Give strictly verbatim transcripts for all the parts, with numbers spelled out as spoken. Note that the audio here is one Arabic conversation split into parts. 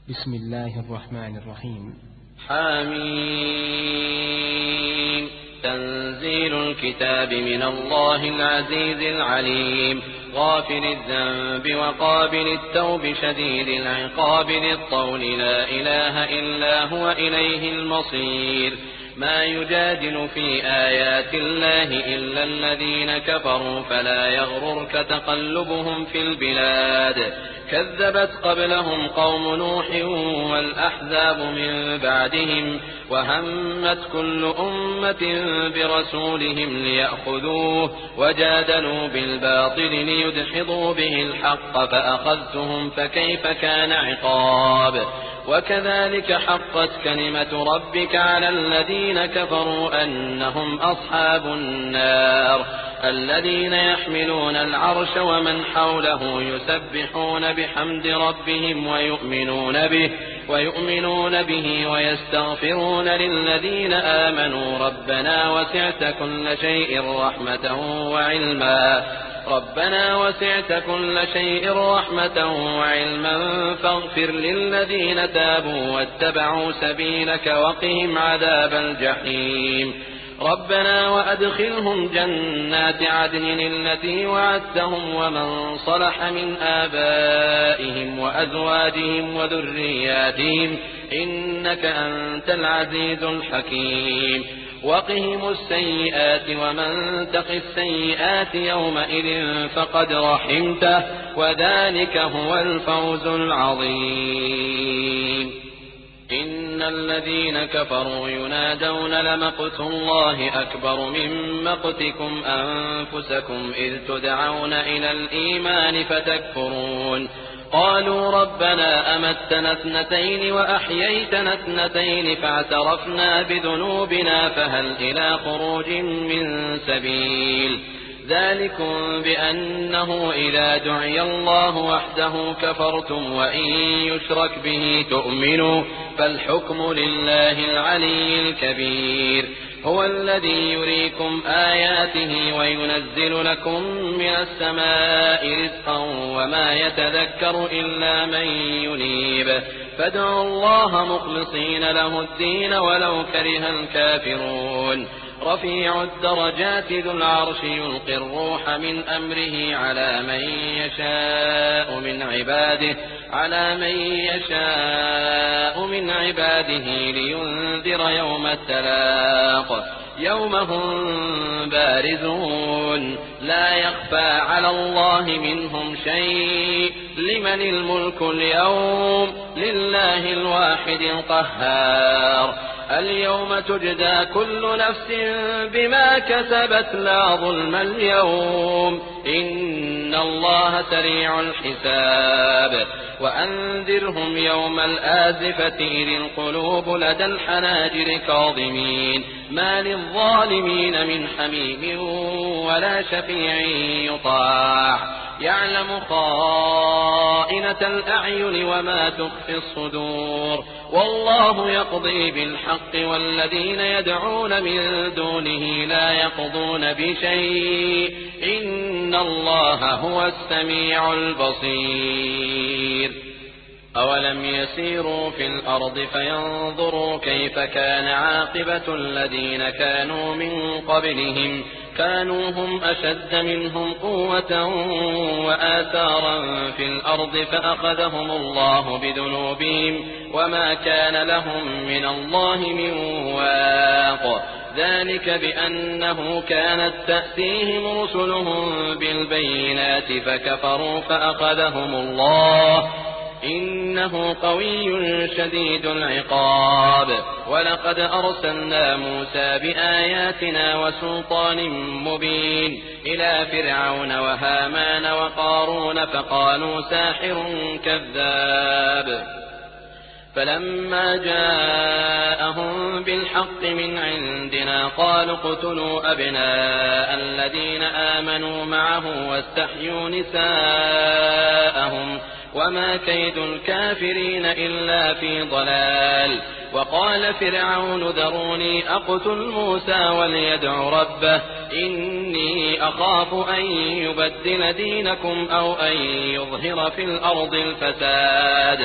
بسم الله الرحمن الرحيم. حميم. تنزيل الكتاب من الله العزيز العليم، غافر الذنب وقابل التوب شديد العقاب ذي الطول، لا إله إلا هو إليه المصير. ما يجادل في آيات الله إلا الذين كفروا، فلا يغررك تقلبهم في البلاد. كذبت قبلهم قوم نوح والأحزاب من بعدهم، وهمت كل أمة برسولهم ليأخذوه، وجادلوا بالباطل ليدحضوا به الحق، فأخذتهم فكيف كان عقاب. وكذلك حقت كلمة ربك على الذين كفروا أنهم أصحاب النار، الذين يحملون العرش ومن حوله يسبحون بحمد ربهم ويؤمنون به ويؤمنون به ويستغفرون للذين آمنوا ربنا وسعت كل شيء رحمة وعلما ربنا وسعت كل شيء رحمة وعلما فاغفر للذين تابوا واتبعوا سبيلك وقهم عذاب الجحيم. ربنا وأدخلهم جنات عدن التي وعدتهم ومن صلح من آبائهم وأزواجهم وذرياتهم إنك أنت العزيز الحكيم. وقهم السيئات ومن تق السيئات يومئذ فقد رحمته، وذلك هو الفوز العظيم. إن الذين كفروا ينادون لمقت الله أكبر من مقتكم أنفسكم إذ تدعون إلى الإيمان فتكفرون. قالوا ربنا أمتنا اثنتين وأحييتنا اثنتين فاعترفنا بذنوبنا فهل إلى خروج من سبيل. ذلكم بأنه إذا دعي الله وحده كفرتم وإن يشرك به تؤمنوا، فالحكم لله العلي الكبير. هو الذي يريكم آياته وينزل لكم من السماء رزقا وما يتذكر إلا من ينيب، فادعوا الله مخلصين له الدين ولو كره الكافرون. رفيع الدرجات ذو العرش يلقي الروح من أمره على من يشاء من عباده على من يشاء من عباده لينذر يوم التلاق، يوم هم بارزون لا يخفى على الله منهم شيء. لمن الملك اليوم؟ لله الواحد القهار. اليوم تجزى كل نفس بما كسبت لا ظلم اليوم، إن الله سريع الحساب. وأنذرهم يوم الآزفة إذ القلوب لدى الحناجر كاظمين، ما للظالمين من حميم ولا شفيع يطاع. يعلم خائنة الأعين وما تخفي الصدور، والله يقضي بالحق والذين يدعون من دونه لا يقضون بشيء، إن الله هو السميع البصير. أولم يسيروا في الأرض فينظروا كيف كان عاقبة الذين كانوا من قبلهم، كانوا هم أشد منهم قوة وآثارا في الأرض فأخذهم الله بذنوبهم وما كان لهم من الله من واق. ذلك بأنه كانت تأتيهم رسلهم بالبينات فكفروا فأخذهم الله، إنه قوي شديد العقاب. ولقد أرسلنا موسى بآياتنا وسلطان مبين إلى فرعون وهامان وقارون فقالوا ساحر كذاب، فلما جاءهم بالحق من عندنا قالوا اقتلوا أبناء الذين آمنوا معه واستحيوا نساءهم وما كيد الكافرين إلا في ضلال. وقال فرعون ذروني أقتل موسى وليدع ربه إني أخاف أن يبدل دينكم أو أن يظهر في الأرض الفساد.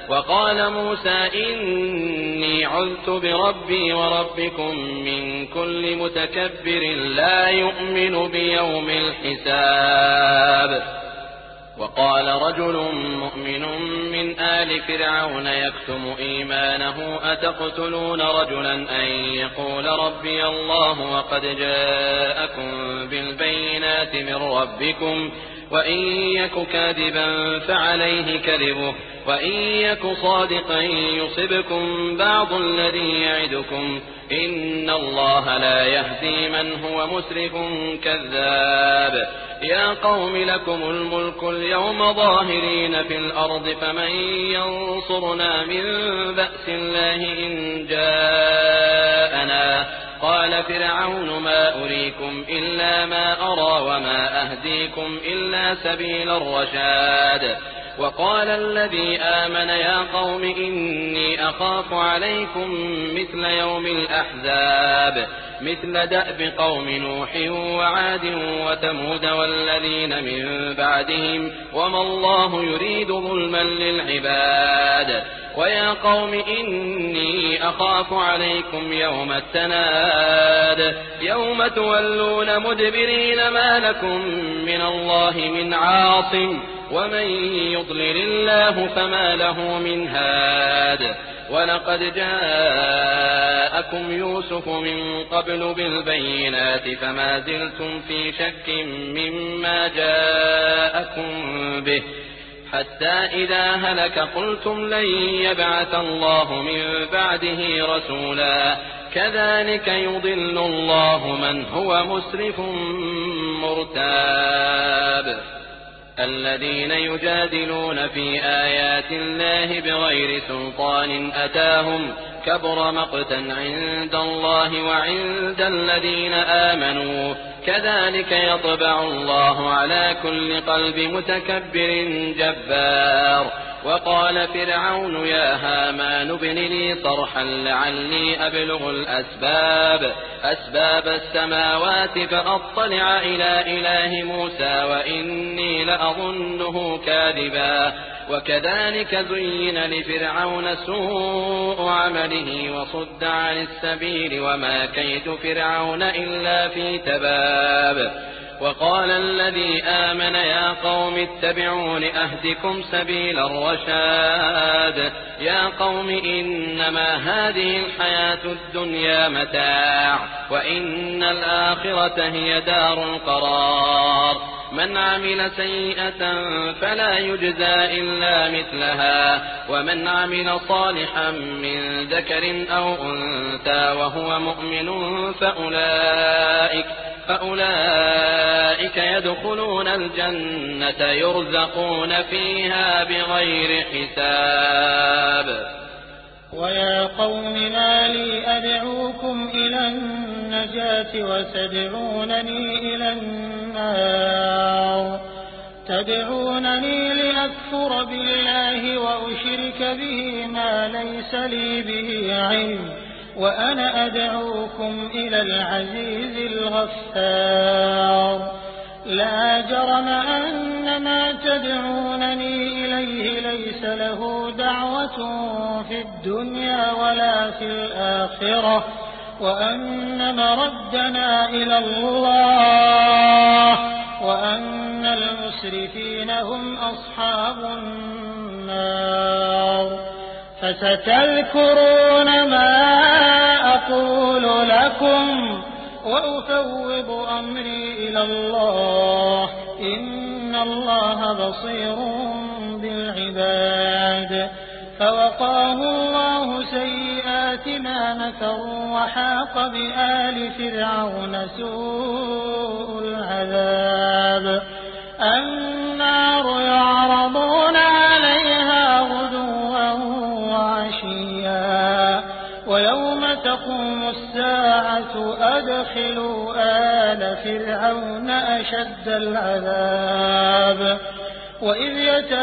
وقال موسى إني عذت بربي وربكم من كل متكبر لا يؤمن بيوم الحساب. وقال رجل مؤمن من آل فرعون يكتم إيمانه أتقتلون رجلا أن يقول ربي الله وقد جاءكم بالبينات من ربكم وإن يك كاذبا فعليه كذبه وإن يك صادقا يصبكم بعض الذي يعدكم إن الله لا يهدي من هو مسرف كذاب. يا قوم لكم الملك اليوم ظاهرين في الأرض فمن ينصرنا من بأس الله إن جاءنا. قال فرعون ما أريكم إلا ما أرى وما أهديكم إلا سبيل الرشاد. وقال الذي آمن يا قوم إني أخاف عليكم مثل يوم الأحزاب مثل دأب قوم نوح وعاد وثمود والذين من بعدهم وما الله يريد ظلما للعباد. ويا قوم إني أخاف عليكم يوم التناد يوم تولون مدبرين ما لكم من الله من عاصم ومن يضلل الله فما له من هاد. ولقد جاءكم يوسف من قبل بالبينات فما زلتم في شك مما جاءكم به حتى إذا هلك قلتم لن يبعث الله من بعده رسولا كذلك يضل الله من هو مسرف مرتاب. الذين يجادلون في آيات الله بغير سلطان أتاهم كبر مقتا عند الله وعند الذين آمنوا كذلك يطبع الله على كل قلب متكبر جبار. وقال فرعون يا هامان ابن لي صرحا لعلي أبلغ الأسباب أسباب السماوات فأطلع إلى إله موسى وإني لأظنه كاذبا. وكذلك زين لفرعون سوء عمله وصد عن السبيل وما كيد فرعون إلا في تباب. وقال الذي آمن يا قوم اتبعون أهدكم سبيل الرشاد. يا قوم إنما هذه الحياة الدنيا متاع وإن الآخرة هي دار القرار. من عمل سيئة فلا يجزى إلا مثلها ومن عمل صالحا من ذكر أو أنثى وهو مؤمن فأولئك فأولئك يدخلون الجنة يرزقون فيها بغير حساب. ويا قوم ما لي أدعوكم إلى النجاة وتدعونني إلى النار تدعونني لأكفر بالله وأشرك به ما ليس لي به علم وأنا أدعوكم إلى العزيز الغفار. لا جرم أن ما تدعونني إليه ليس له دعوة في الدنيا ولا في الآخرة وأن مردنا إلى الله وأن المسرفين هم أصحاب النار. فستذكرون ما أقول لكم وأفوض أمري إلى الله إن الله بصير بالعباد. فوقاه الله سيئات ما مكروا وحاق بآل فرعون سوء العذاب. النار يعرضون عليها غدوا وعشيا ويوم تقوم الساعة أدخلوا آل فرعون أشد العذاب. وإذ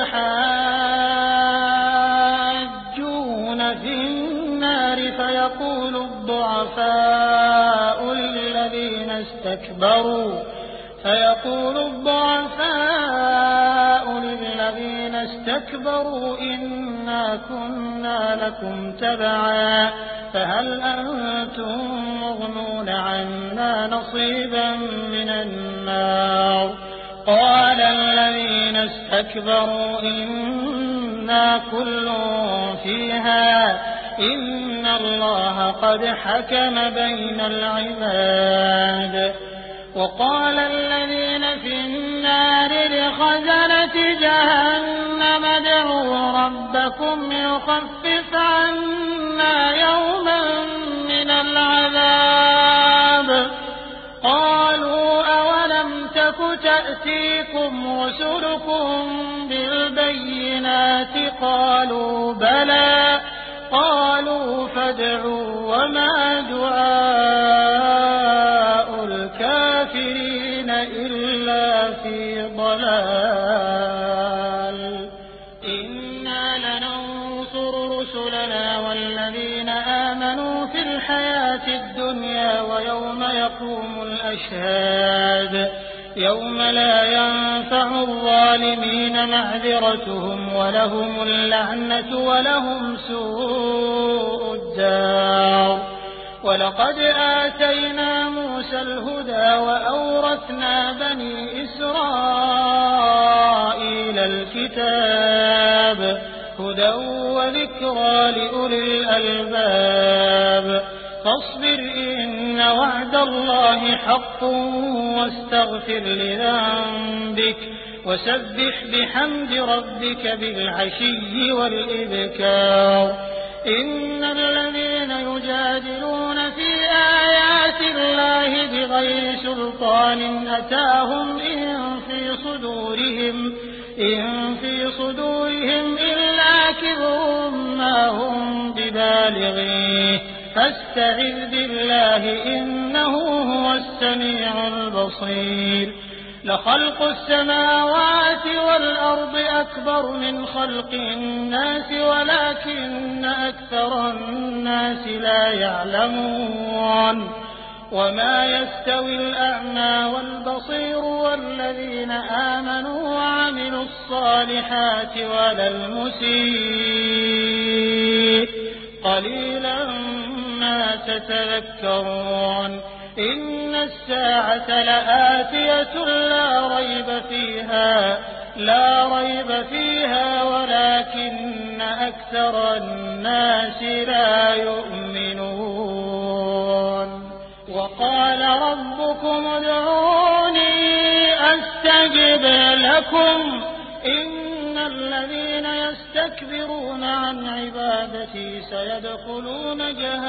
يتحاجون في النار فيقول الضعفاء للذين استكبروا فيقول الضعفاء للذين استكبروا إن إنا كنا لكم تبعا فهل أنتم مغنون عنا نصيبا من النار قال الذين استكبروا إنا كل فيها إن الله قد حكم بين العباد وقال الذين في النار لخزنة جهنم ادعوا ربكم يخفف عنا يوما من العذاب قالوا أولم تك تأتيكم رسلكم بالبينات قالوا بلى قالوا فادعوا وما دعاء الكافرين إلا في ضلال إنا لننصر رسلنا والذين آمنوا في الحياة الدنيا ويوم يقوم الأشهاد يوم لا ينفع الظالمين معذرتهم ولهم اللعنة ولهم سوء الدار ولقد آتينا موسى الهدى وأورثنا بني إسرائيل الكتاب هدى وذكرى لأولي الألباب فاصبر إن وعد الله حق واستغفر لذنبك وسبح بحمد ربك بالعشي والإبكار إن الذين يجادلون في آيات الله بغير سلطان أتاهم إن في صدورهم إن في صدورهم إلا كبر ما هم ببالغيه فاستعذ بالله إنه هو السميع البصير لخلق السماوات والأرض أكبر من خلق الناس ولكن أكثر الناس لا يعلمون وما يستوي الأعمى والبصير والذين آمنوا وعملوا الصالحات ولا المسيء قليلا ما تتذكرون إن الساعة لآتية لا ريب فيها لا ريب فيها ولكن أكثر الناس لا يؤمنون وقال ربكم ادعوني أستجب لكم إن الذين يستكبرون عن عبادتي سيدخلون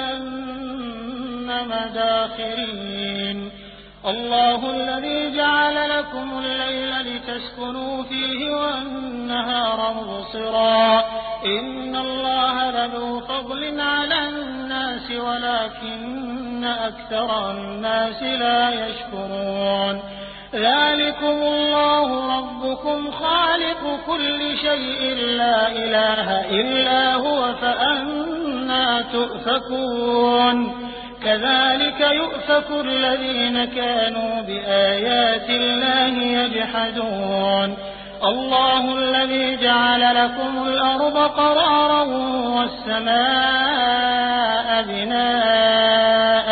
جهنم داخرين الله الذي جعل لكم الليل لتسكنوا فيه والنهار مبصرا إن الله لذو فضل على الناس ولكن أكثر الناس لا يشكرون ذلكم الله ربكم خالق كل شيء لا إله إلا هو فأنى تؤفكون كذلك يؤفك الذين كانوا بآيات الله يجحدون الله الذي جعل لكم الأرض قرارا والسماء بناء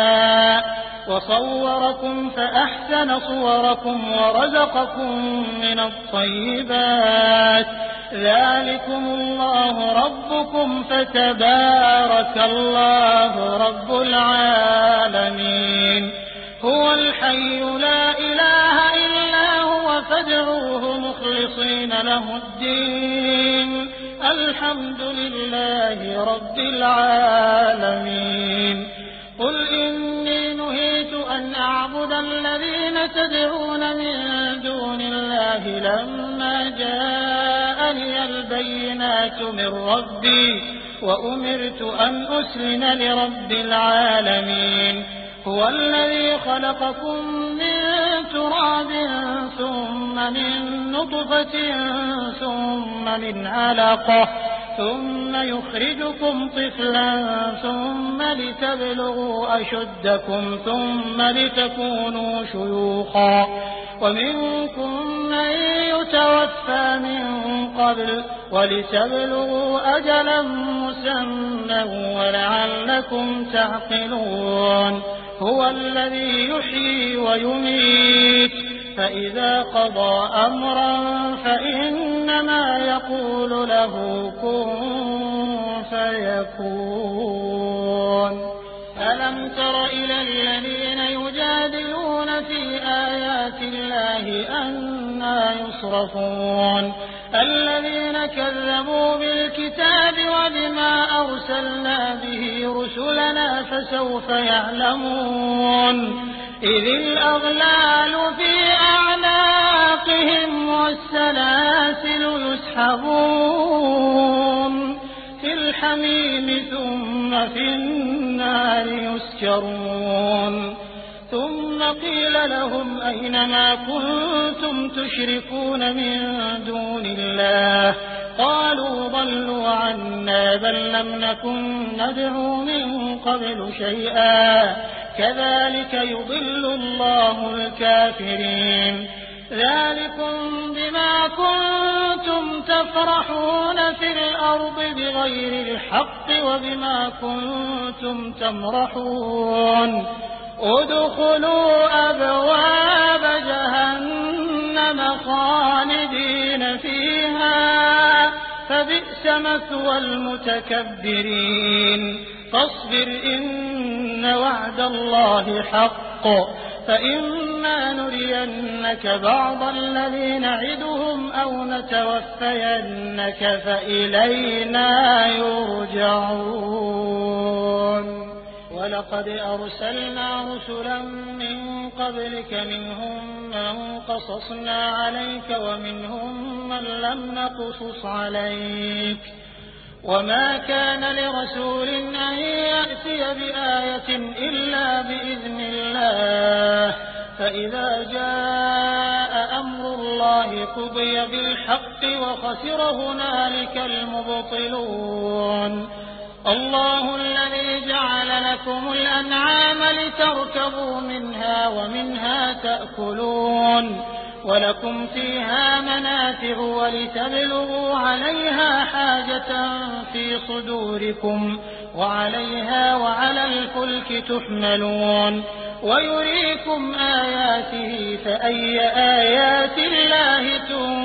وصوركم فأحسن صوركم ورزقكم من الطيبات ذلكم الله ربكم فتبارك الله رب العالمين هو الحي لا إله إلا هو فادعوه مخلصين له الدين الحمد لله رب العالمين قل إني نهيت أن أعبد الذين تدعون من دون الله لما جاءني البينات من ربي وأمرت أن أسلم لرب العالمين هو الذي خلقكم من تراب ثم من نطفة ثم من علقة ثم يخرجكم طفلا ثم لتبلغوا أشدكم ثم لتكونوا شيوخا ومنكم من يتوفى من قبل ولتبلغوا أجلا مسمى ولعلكم تعقلون هو الذي يحيي ويميت فإذا قضى أمرا فإنما يقول له كن فيكون ألم تر إلى الذين يجادلون في آيات الله أنى يصرفون الذين كذبوا بالكتاب وبما أرسلنا به رسلنا فسوف يعلمون إذ الأغلال في أعناقهم والسلاسل يسحبون في الحميم ثم في النار يسجرون ثم قيل لهم أين ما كنتم تشركون من دون الله قالوا ضلوا عنا بل لم نكن ندعو من قبل شيئا كذلك يضل الله الكافرين ذلكم بما كنتم تفرحون في الأرض بغير الحق وبما كنتم تمرحون ادخلوا أبواب جهنم خالدين فيها فبئس مثوى المتكبرين فاصبر إن وعد الله حق فإما نرينك بعض الذي نعدهم أو نتوفينك فإلينا يرجعون ولقد أرسلنا رسلا من قبلك منهم من قصصنا عليك ومنهم من لم نقصص عليك وما كان لرسول أن يأتي بآية إلا بإذن الله فإذا جاء أمر الله قضي بالحق وخسر هنالك المبطلون الله الذي جعل لكم الأنعام لتركبوا منها ومنها تأكلون ولكم فيها منافع ولتبلغوا عليها حاجة في صدوركم وعليها وعلى الفلك تحملون ويريكم آياته فأي آيات الله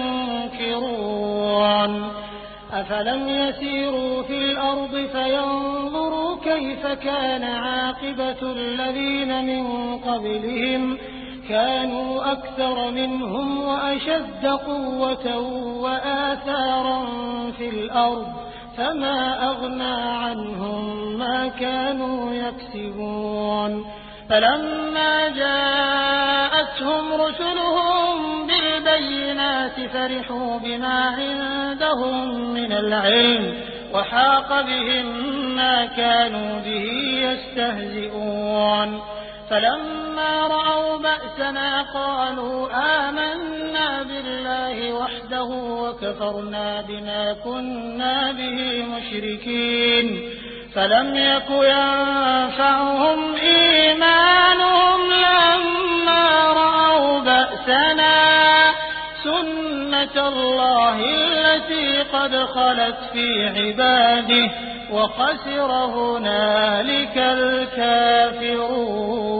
تنكرون أفلم يسيروا في الأرض فينظروا كيف كان عاقبة الذين من قبلهم كانوا أكثر منهم وأشد قوة وآثارا في الأرض فما أغنى عنهم ما كانوا يكسبون فلما جاءتهم رسلهم بالبينات فرحوا بما عندهم من العلم وحاق بهم ما كانوا به يستهزئون فلما رأوا بأسنا قالوا آمنا بالله وحده وكفرنا بما كنا به مشركين فلم يك ينفعهم إيمانهم لما رأوا بأسنا سنة الله التي قد خلت في عباده وخسر هنالك الكافرون